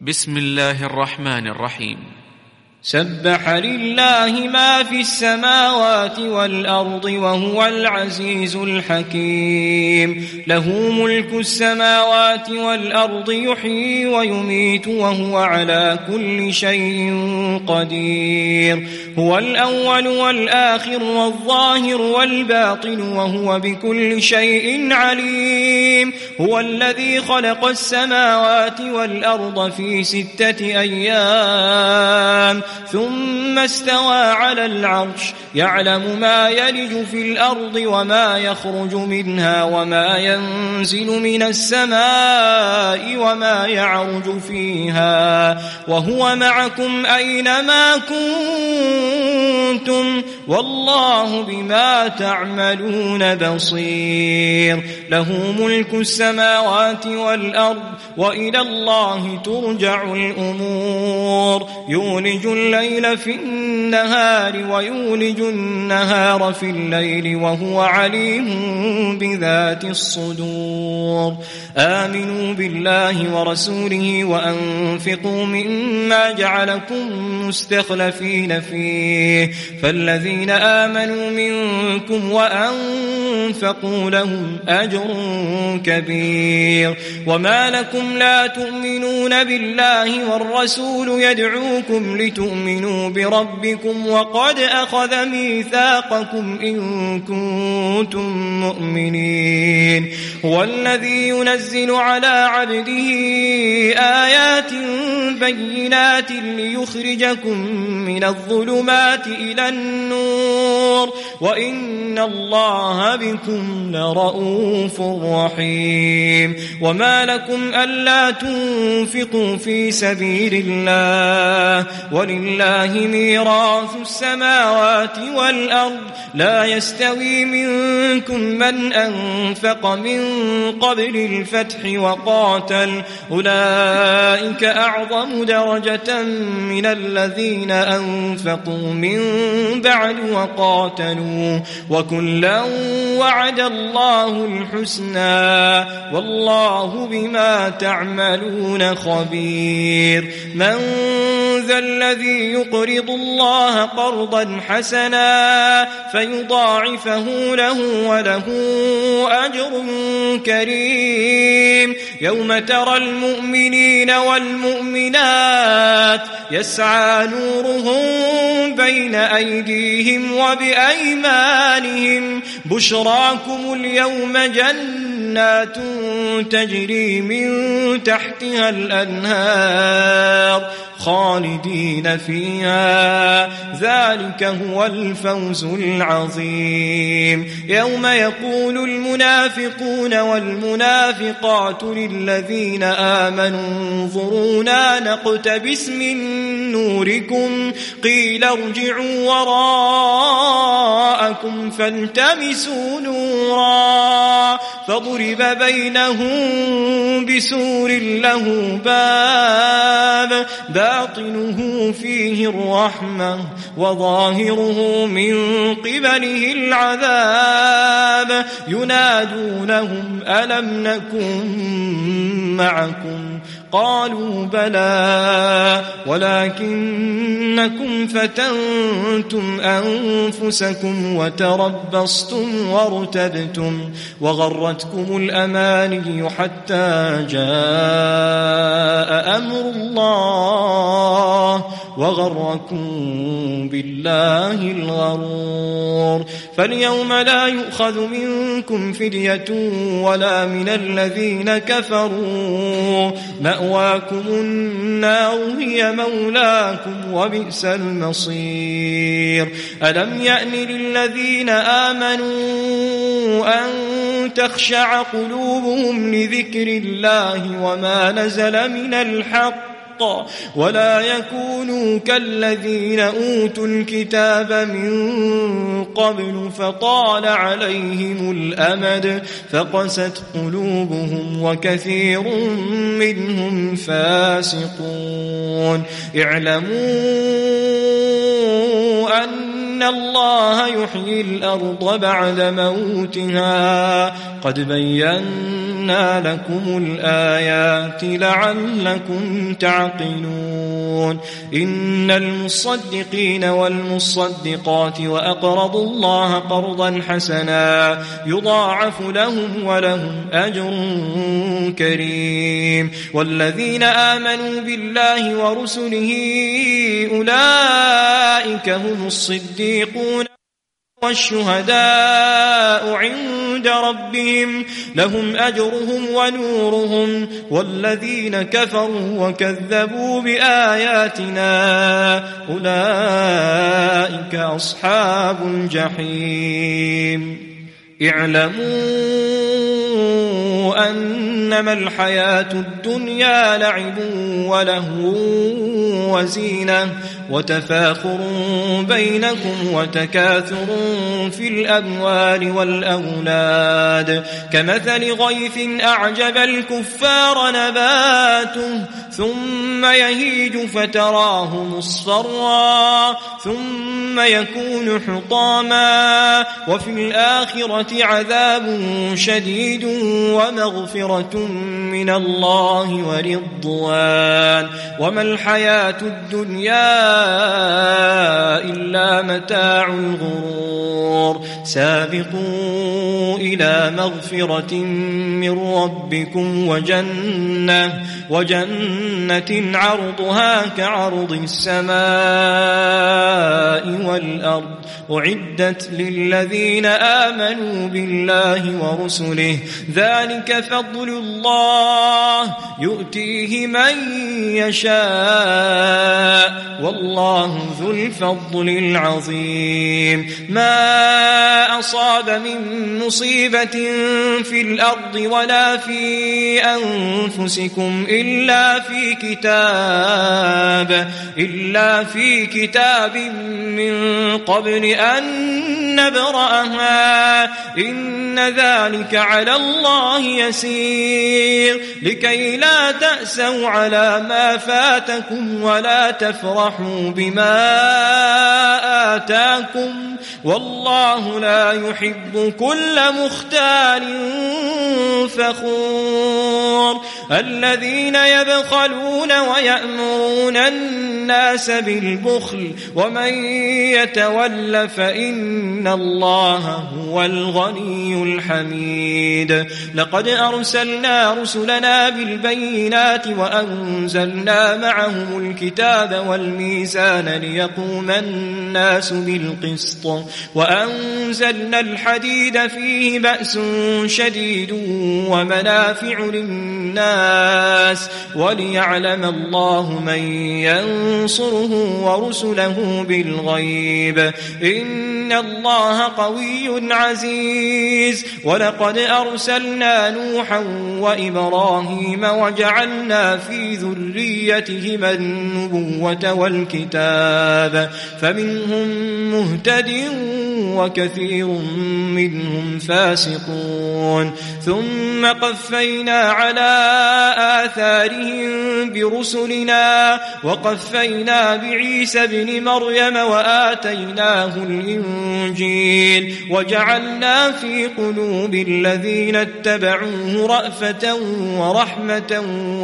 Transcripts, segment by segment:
بسم الله الرحمن الرحيم. سبح لله ما في السماوات والأرض وهو العزيز الحكيم. له ملك السماوات والأرض يحيي ويميت وهو على كل شيء قدير. هو الأول والآخر والظاهر والباطن وهو بكل شيء عليم. هو الذي خلق السماوات والأرض في 6 أيام ثم استوى على العرش يعلم ما يلج في الأرض وما يخرج منها وما ينزل من السماء وما يعرج فيها وهو معكم أينما كنتم والله بما تعملون بصير. له ملك السماوات والأرض وإلى الله ترجع الأمور. يولج الليل في النهار ويولج النهار في الليل وهو عليم بذات الصدور. آمنوا بالله ورسوله وأنفقوا مما جعلكم مستخلفين فيه فالذين آمنوا منكم وأنفقوا لهم أجر كبير. وما لكم لا تؤمنون بالله والرسول يدعوكم لتؤمنوا بربكم وقد أخذ ميثاقكم إن كنتم مؤمنين. هو الذي ينزل على عبده آيات بينات ليخرجكم من الظلمات إلى النور وإن الله بكم لرؤوف رحيم. وما لكم ألا تنفقوا في سبيل الله ولله ميراث السماوات والأرض لا يستوي منكم من أنفق من قبل الفتح وقاتل أولئك أعظم درجة من الذين أنفقوا من بعد وقاتلوا وكلا وعد الله الحسنى والله بما تعملون خبير. من ذا الذي يقرض الله قرضا حسنا فيضاعفه له وله أجر كريم. يوم ترى المؤمنين والمؤمنات يسعى نورهم بين أيديهم وبأيمانهم بشراكم اليوم جنات تجري من تحتها الأنهار خالدين فيها ذلك هو الفوز العظيم. يوم يقول المنافقون والمنافقات للذين آمنوا انظرونا نقتبس من نوركم قيل ارجعوا وراءكم فالتمسوا نورا فضرب بينهم بسور له باب باطنه فيه الرحمة وظاهره من قبله العذاب ينادونهم ألم نكن معكم قالوا بلى ولكنكم فتنتم أنفسكم وتربصتم وارتبتم وغرتكم الأماني حتى جاء أمر الله وغركم بالله الغرور. فاليوم لا يؤخذ منكم فدية ولا من الذين كفروا مأواكم النار هي مولاكم وبئس المصير. ألم يأن للذين آمنوا أن تخشع قلوبهم لذكر الله وما نزل من الحق ولا يكونوا كالذين أوتوا الكتاب من قبل فطال عليهم الأمد فقست قلوبهم وكثير منهم فاسقون. اعلموا أن أن الله يحيي الأرض بعد موتها قد بينا لكم الآيات لعلكم تعقلون إن المصدقين والمصدقات وأقرضوا الله قرضا حسنا يضاعف لهم ولهم أجر كريم والذين آمنوا بالله ورسله أولئك هم الصديقون والشهداء عند ربهم لهم أجرهم ونورهم والذين كفروا وكذبوا بآياتنا أولئك أصحاب الجحيم اعلموا أنما الحياة الدنيا لعب ولهو وزينة وتفاخر بينكم وتكاثر في الأموال والأولاد كمثل غيث أعجب الكفار نباته ثم يهيج فتراه مصفرا ثم يكون حطاما وفي الآخرة عذاب شديد ومغفرة من الله ورضوان وما الحياة الدنيا إلا متاع الغرور سابقوا إلى مغفرة من ربكم وجنة عرضها كعرض السماء والأرض أعدت للذين آمنوا بالله ورسله ذلك فضل الله يؤتيه من يشاء والله ذو الفضل العظيم ما أصاب من مصيبة في الأرض ولا في أنفسكم إلا في كتاب من قبل أن نبرأها إن ذلك على الله يسير لكي لا تأسوا على ما فاتكم ولا تفرحوا بما آتاكم والله لا يحب كل مختال فخور الذين يبخلون ويأمرون الناس بالبخل ومن يتول فإن الله هو الغني الحميد لقد أرسلنا رسلنا بالبينات وأنزلنا معهم الكتاب والميزان ليقوم الناس بالقسط وأنزلنا الحديد فيه بأس شديد ومنافع للناس وليعلم الله من ينصره ورسله بالغيب إن الله قوي عزيز ولقد أرسلنا نوحا وإبراهيم وجعلنا في ذريتهما النبوة والكتاب فمنهم مهتد وكثير منهم فاسقون ثم قفينا على آثارهم برسلنا وقفينا بعيسى ابن مريم وآتيناه الإنجيل وجعلنا في قلوب الذين اتبعوه رأفة ورحمة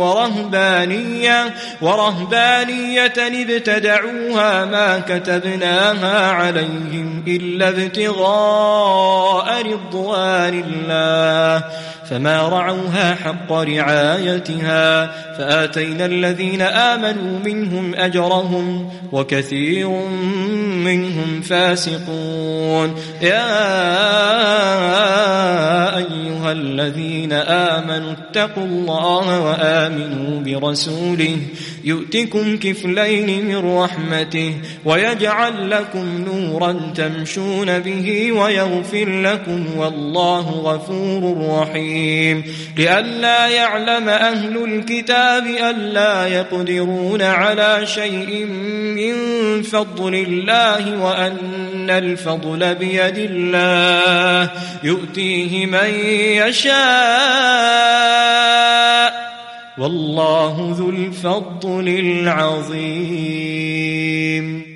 ورهبانية ابتدعوها ما كتبناها عليهم إلا ابتغاء رضوان الله فما رعوها حق رعايتها فآتينا الذين آمنوا منهم أجرهم وكثير منهم فاسقون يا أيها الذين آمنوا اتقوا الله وآمنوا برسوله يؤتكم كفلين من رحمته ويجعل لكم نورا تمشون به ويغفر لكم والله غفور رحيم لئلا يعلم أهل الكتاب ألا يقدرون على شيء من فضل الله وأن الفضل بيد الله يؤتيه من يشاء والله ذو الفضل العظيم